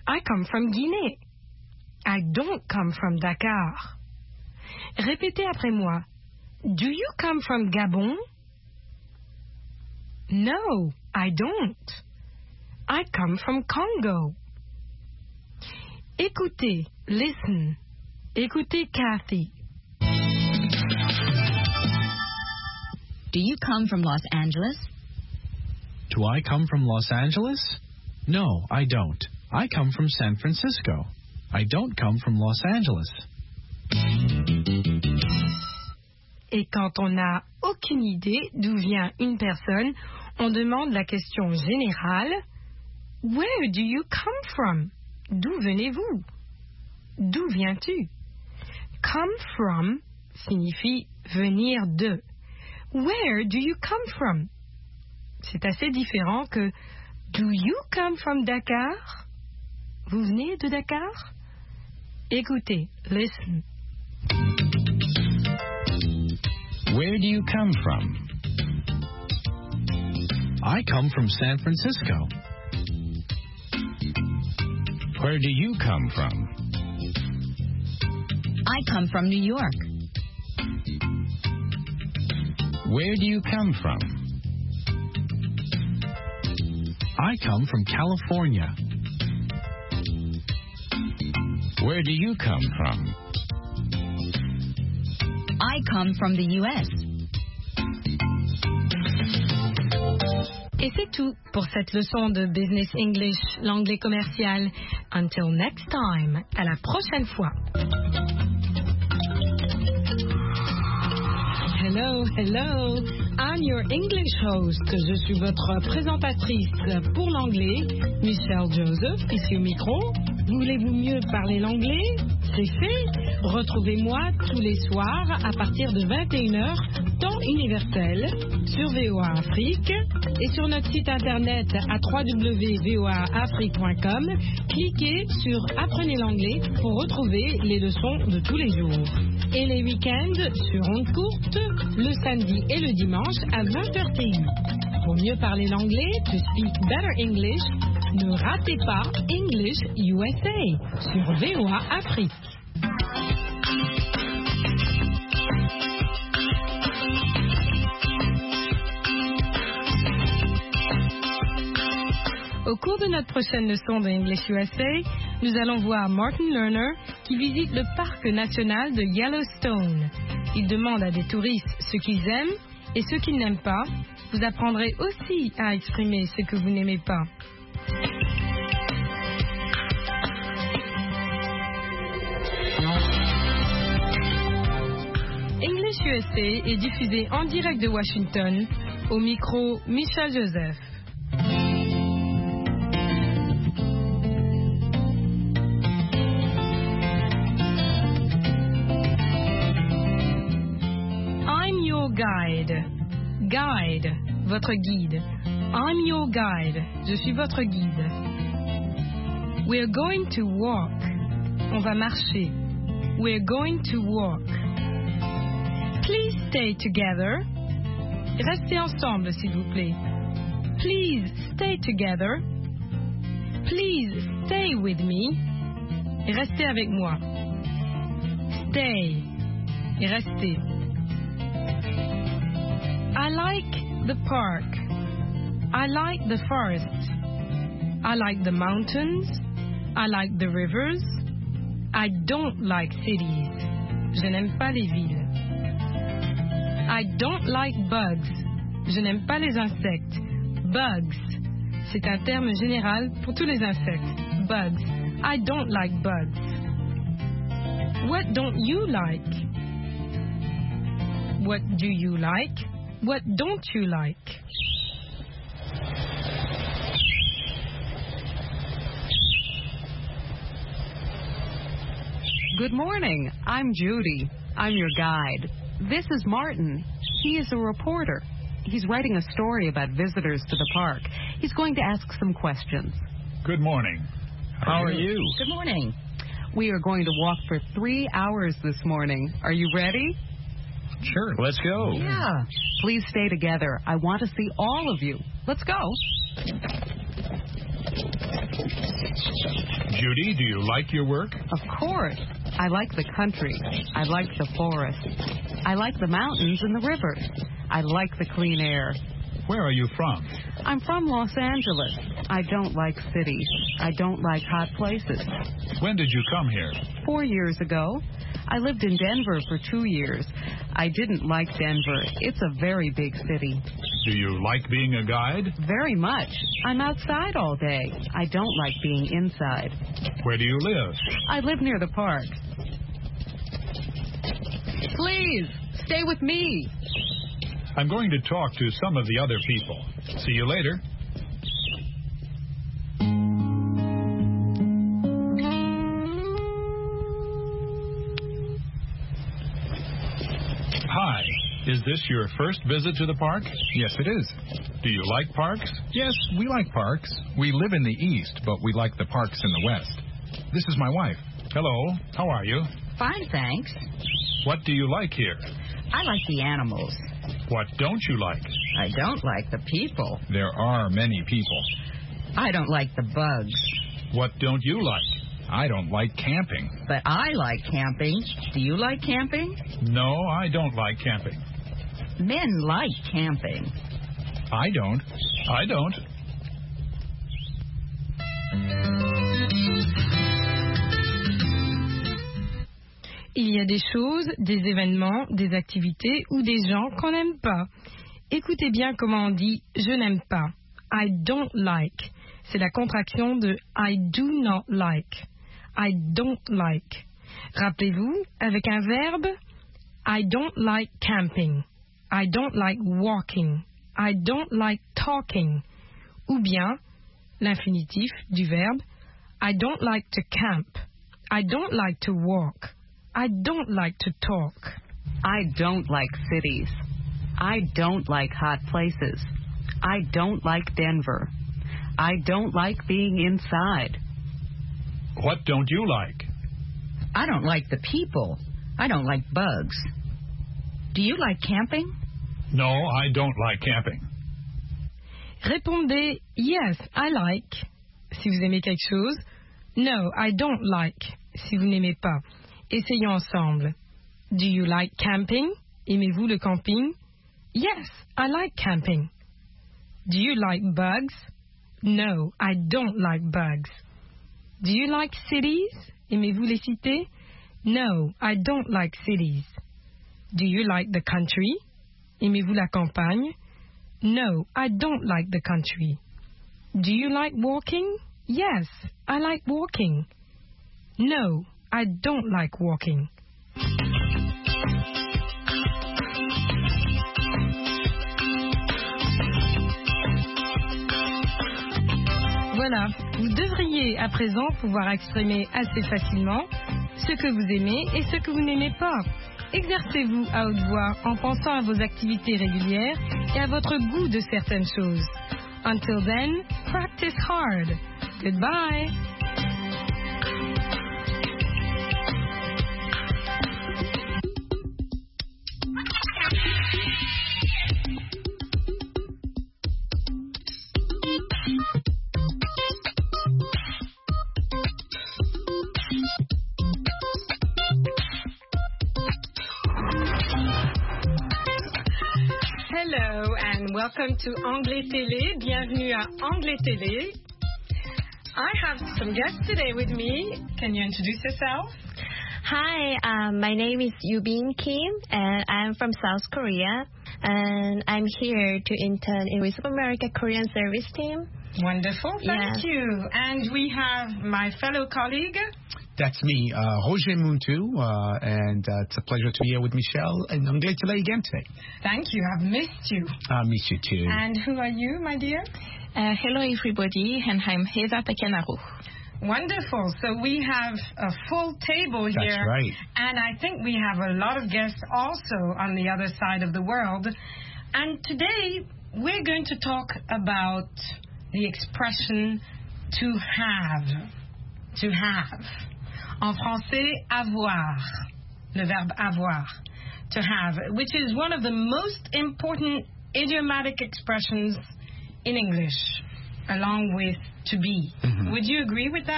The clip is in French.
I come from Guinée. I don't come from Dakar. Répétez après moi. Do you come from Gabon? No, I don't. I come from Congo. Écoutez, listen. Écoutez Kathy. Do you come from Los Angeles? Do I come from Los Angeles? No, I don't. I come from San Francisco. I don't come from Los Angeles. Et quand on n'a aucune idée d'où vient une personne, on demande la question générale. Where do you come from? D'où venez-vous? D'où viens-tu? Come from signifie venir de. Where do you come from? C'est assez différent que Do you come from Dakar? Vous venez de Dakar? Écoutez, listen. Where do you come from? I come from San Francisco. Where do you come from? I come from New York. Where do you come from? I come from California. Where do you come from? I come from the U.S. Et c'est tout pour cette leçon de Business English, l'anglais commercial. Until next time, à la prochaine fois. Hello, hello. I'm your English host. Je suis votre présentatrice pour l'anglais, Michelle Joseph, ici au micro. Voulez-vous mieux parler l'anglais? C'est fait. Retrouvez-moi tous les soirs à partir de 21h, temps universel, sur VOA Afrique et sur notre site internet à www.voaafrique.com. Cliquez sur Apprenez l'anglais pour retrouver les leçons de tous les jours. Et les week-ends sur ondes courtes, le samedi et le dimanche à 20h TU. Pour mieux parler l'anglais, to speak better English, ne ratez pas English USA sur VOA Afrique. Au cours de notre prochaine leçon de English USA, nous allons voir Martin Lerner qui visite le parc national de Yellowstone. Il demande à des touristes ce qu'ils aiment et ce qu'ils n'aiment pas. Vous apprendrez aussi à exprimer ce que vous n'aimez pas. English USA est diffusé en direct de Washington, au micro Michel Joseph. I'm your guide. Guide, votre guide. I'm your guide. Je suis votre guide. We're going to walk. On va marcher. We're going to walk. Please stay together. Restez ensemble, s'il vous plaît. Please stay together. Please stay with me. Restez avec moi. Stay. Et restez. I like the park. I like the forest. I like the mountains. I like the rivers. I don't like cities. Je n'aime pas les villes. I don't like bugs. Je n'aime pas les insectes. Bugs. C'est un terme général pour tous les insectes. Bugs. I don't like bugs. What don't you like? What do you like? What don't you like? Good morning. I'm Judy. I'm your guide. This is Martin. He is a reporter. He's writing a story about visitors to the park. He's going to ask some questions. Good morning. How are you? Good morning. We are going to walk for 3 hours this morning. Are you ready? Sure, let's go. Yeah. Please stay together. I want to see all of you. Let's go. Judy, do you like your work? Of course. I like the country. I like the forest. I like the mountains and the rivers. I like the clean air. Where are you from? I'm from Los Angeles. I don't like cities. I don't like hot places. When did you come here? 4 years ago. I lived in Denver for 2 years. I didn't like Denver. It's a very big city. Do you like being a guide? Very much. I'm outside all day. I don't like being inside. Where do you live? I live near the park. Please, stay with me. I'm going to talk to some of the other people. See you later. Hi. Is this your first visit to the park? Yes, it is. Do you like parks? Yes, we like parks. We live in the east, but we like the parks in the west. This is my wife. Hello. How are you? Fine, thanks. What do you like here? I like the animals. What don't you like? I don't like the people. There are many people. I don't like the bugs. What don't you like? I don't like camping. But I like camping. Do you like camping? No, I don't like camping. Men like camping. I don't. I don't. Il y a des choses, des événements, des activités ou des gens qu'on n'aime pas. Écoutez bien comment on dit « je n'aime pas ». I don't like. C'est la contraction de I do not like. I don't like. Rappelez-vous, avec un verbe, I don't like camping. I don't like walking. I don't like talking. Ou bien, l'infinitif du verbe, I don't like to camp. I don't like to walk. I don't like to talk. I don't like cities. I don't like hot places. I don't like Denver. I don't like being inside. What don't you like? I don't like the people. I don't like bugs. Do you like camping? No, I don't like camping. Répondez yes, I like si vous aimez quelque chose. No, I don't like si vous n'aimez pas. Essayons ensemble. Do you like camping? Aimez-vous le camping? Yes, I like camping. Do you like bugs? No, I don't like bugs. Do you like cities? Aimez-vous les cités? No, I don't like cities. Do you like the country? Aimez-vous la campagne? No, I don't like the country. Do you like walking? Yes, I like walking. No, I don't like walking. Voilà, vous devriez à présent pouvoir exprimer assez facilement ce que vous aimez et ce que vous n'aimez pas. Exercez-vous à haute voix en pensant à vos activités régulières et à votre goût de certaines choses. Until then, practice hard. Goodbye. Hello and welcome to Anglais Télé. Bienvenue à Anglais Télé. I have some guests today with me. Can you introduce yourself? Hi, my name is Yubin Kim, and I'm from South Korea, and I'm here to intern in Voice of America Korean Service Team. Wonderful, thank you. And we have my fellow colleague. That's me, Roger Muntu, and it's a pleasure to be here with Michelle and Anglais Télé again today. Thank you, I've missed you. I miss you too. And who are you, my dear? Hello everybody, and I'm Heza Takanaru. Wonderful. So we have a full table here. That's right. And I think we have a lot of guests also on the other side of the world. And today we're going to talk about the expression to have. To have. En français, avoir. Le verbe avoir. To have, which is one of the most important idiomatic expressions in English, along with to be. Mm-hmm. Would you agree with that?